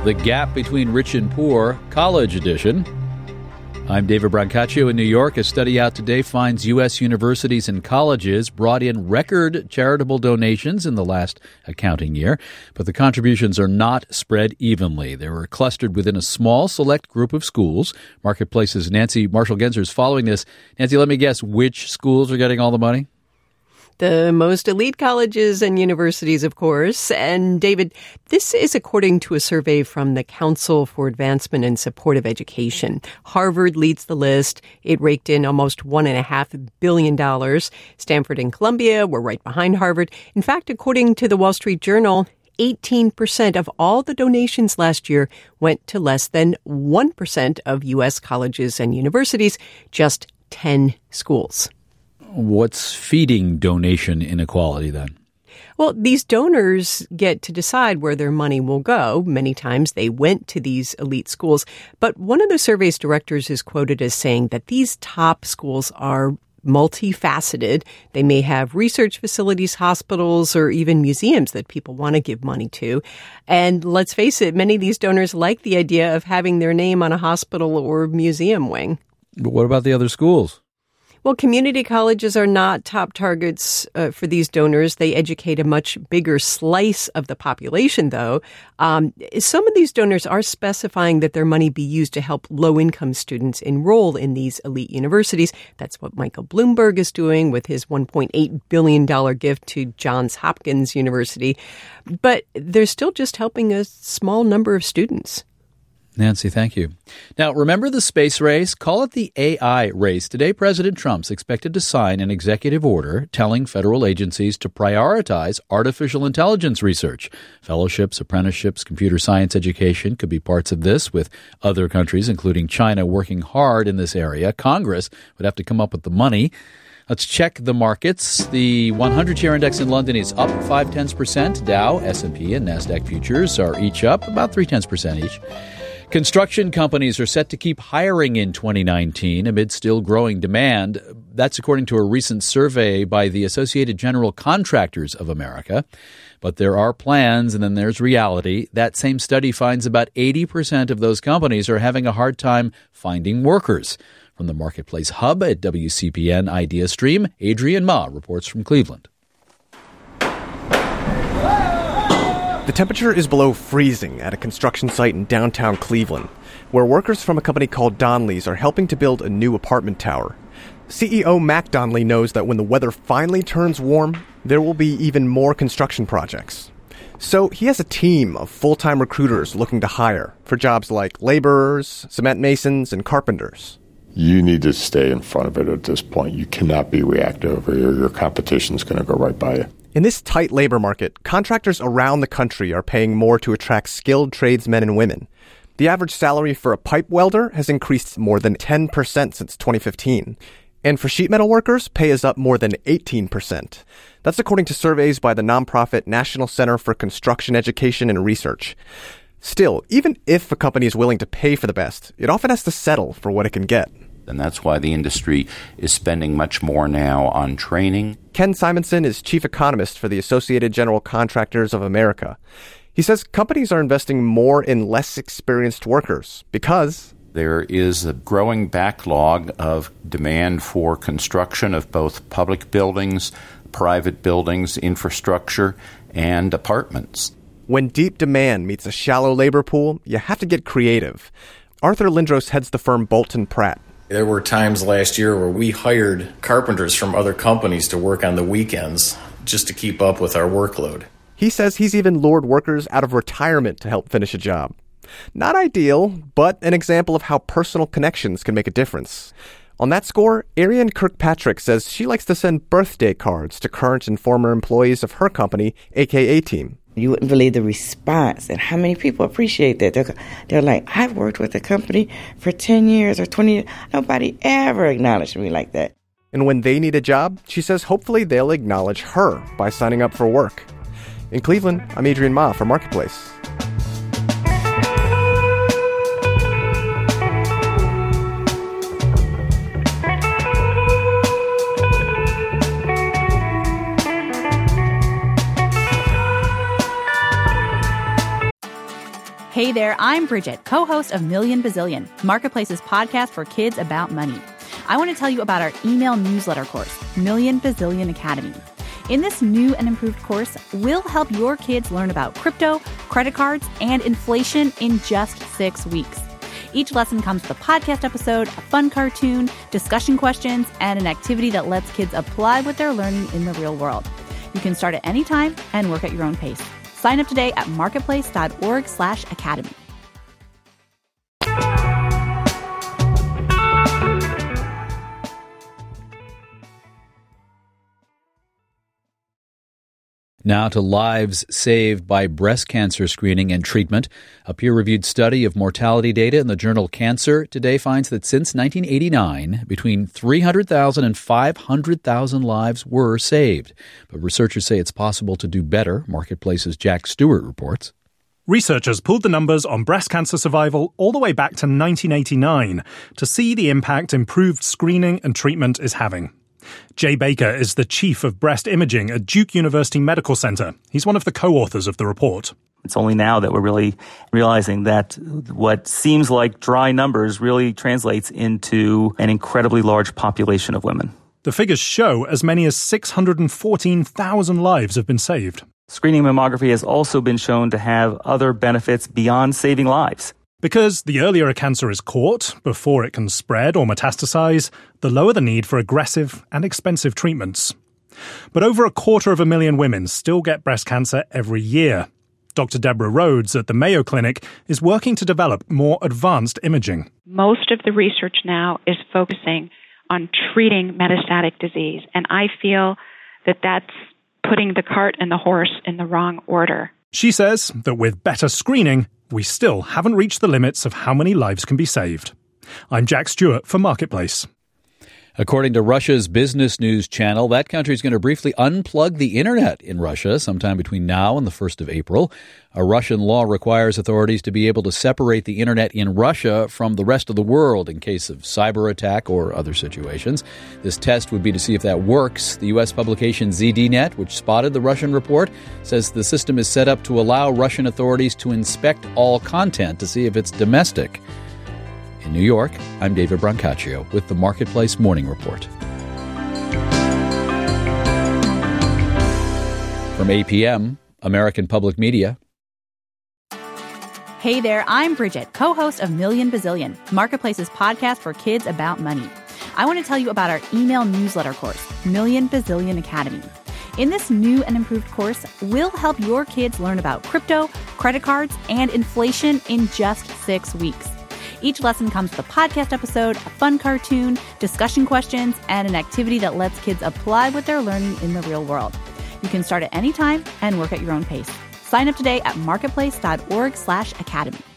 The Gap Between Rich and Poor, College Edition. I'm David Brancaccio in New York. A study out today finds U.S. universities and colleges brought in record charitable donations in the last accounting year, but the contributions are not spread evenly. They were clustered within a small select group of schools. Marketplace's Nancy Marshall-Genzer is following this. Nancy, let me guess, which schools are getting all the money? The most elite colleges and universities, of course. And David, this is according to a survey from the Council for Advancement and Support of Education. Harvard leads the list. It raked in almost $1.5 billion. Stanford and Columbia were right behind Harvard. In fact, according to the Wall Street Journal, 18% of all the donations last year went to less than 1% of U.S. colleges and universities, just 10 schools. What's feeding donation inequality then? Well, these donors get to decide where their money will go. Many times they went to these elite schools. But one of the survey's directors is quoted as saying that these top schools are multifaceted. They may have research facilities, hospitals, or even museums that people want to give money to. And let's face it, many of these donors like the idea of having their name on a hospital or museum wing. But what about the other schools? Well, community colleges are not top targets for these donors. They educate a much bigger slice of the population, though. Some of these donors are specifying that their money be used to help low-income students enroll in these elite universities. That's what Michael Bloomberg is doing with his $1.8 billion gift to Johns Hopkins University. But they're still just helping a small number of students. Nancy, thank you. Now, remember the space race? Call it the AI race. Today, President Trump's expected to sign an executive order telling federal agencies to prioritize artificial intelligence research. Fellowships, apprenticeships, computer science education could be parts of this, with other countries, including China, working hard in this area. Congress would have to come up with the money. Let's check the markets. The 100-share index in London is up 0.5%. Dow, S&P, and NASDAQ futures are each up about 0.3% each. Construction companies are set to keep hiring in 2019 amid still growing demand. That's according to a recent survey by the Associated General Contractors of America. But there are plans, and then there's reality. That same study finds about 80% of those companies are having a hard time finding workers. From the Marketplace Hub at WCPN IdeaStream, Adrian Ma reports from Cleveland. The temperature is below freezing at a construction site in downtown Cleveland, where workers from a company called Donley's are helping to build a new apartment tower. CEO Mac Donley knows that when the weather finally turns warm, there will be even more construction projects. So he has a team of full-time recruiters looking to hire for jobs like laborers, cement masons, and carpenters. You need to stay in front of it at this point. You cannot be reactive, or your competition is going to go right by you. In this tight labor market, contractors around the country are paying more to attract skilled tradesmen and women. The average salary for a pipe welder has increased more than 10% since 2015. And for sheet metal workers, pay is up more than 18%. That's according to surveys by the nonprofit National Center for Construction Education and Research. Still, even if a company is willing to pay for the best, it often has to settle for what it can get. And that's why the industry is spending much more now on training. Ken Simonson is chief economist for the Associated General Contractors of America. He says companies are investing more in less experienced workers because there is a growing backlog of demand for construction of both public buildings, private buildings, infrastructure, and apartments. When deep demand meets a shallow labor pool, you have to get creative. Arthur Lindros heads the firm Bolton Pratt. There were times last year where we hired carpenters from other companies to work on the weekends just to keep up with our workload. He says he's even lured workers out of retirement to help finish a job. Not ideal, but an example of how personal connections can make a difference. On that score, Ariane Kirkpatrick says she likes to send birthday cards to current and former employees of her company, AKA Team. You wouldn't believe the response and how many people appreciate that. They're like, I've worked with the company for 10 years or 20 years. Nobody ever acknowledged me like that. And when they need a job, she says hopefully they'll acknowledge her by signing up for work. In Cleveland, I'm Adrian Ma for Marketplace. Hey there, I'm Bridget, co-host of Million Bazillion, Marketplace's podcast for kids about money. I want to tell you about our email newsletter course, Million Bazillion Academy. In this new and improved course, we'll help your kids learn about crypto, credit cards, and inflation in just 6 weeks. Each lesson comes with a podcast episode, a fun cartoon, discussion questions, and an activity that lets kids apply what they're learning in the real world. You can start at any time and work at your own pace. Sign up today at marketplace.org/academy. Now to lives saved by breast cancer screening and treatment. A peer-reviewed study of mortality data in the journal Cancer today finds that since 1989, between 300,000 and 500,000 lives were saved. But researchers say it's possible to do better. Marketplace's Jack Stewart reports. Researchers pulled the numbers on breast cancer survival all the way back to 1989 to see the impact improved screening and treatment is having. Jay Baker is the chief of breast imaging at Duke University Medical Center. He's one of the co-authors of the report. It's only now that we're really realizing that what seems like dry numbers really translates into an incredibly large population of women. The figures show as many as 614,000 lives have been saved. Screening mammography has also been shown to have other benefits beyond saving lives. Because the earlier a cancer is caught, before it can spread or metastasize, the lower the need for aggressive and expensive treatments. But over 250,000 women still get breast cancer every year. Dr. Deborah Rhodes at the Mayo Clinic is working to develop more advanced imaging. Most of the research now is focusing on treating metastatic disease, and I feel that that's putting the cart and the horse in the wrong order. She says that with better screening, we still haven't reached the limits of how many lives can be saved. I'm Jack Stewart for Marketplace. According to Russia's business news channel, that country is going to briefly unplug the internet in Russia sometime between now and the 1st of April. A Russian law requires authorities to be able to separate the internet in Russia from the rest of the world in case of cyber attack or other situations. This test would be to see if that works. The U.S. publication ZDNet, which spotted the Russian report, says the system is set up to allow Russian authorities to inspect all content to see if it's domestic. In New York, I'm David Brancaccio with the Marketplace Morning Report. From APM, American Public Media. Hey there, I'm Bridget, co-host of Million Bazillion, Marketplace's podcast for kids about money. I want to tell you about our email newsletter course, Million Bazillion Academy. In this new and improved course, we'll help your kids learn about crypto, credit cards, and inflation in just 6 weeks. Each lesson comes with a podcast episode, a fun cartoon, discussion questions, and an activity that lets kids apply what they're learning in the real world. You can start at any time and work at your own pace. Sign up today at marketplace.org/academy.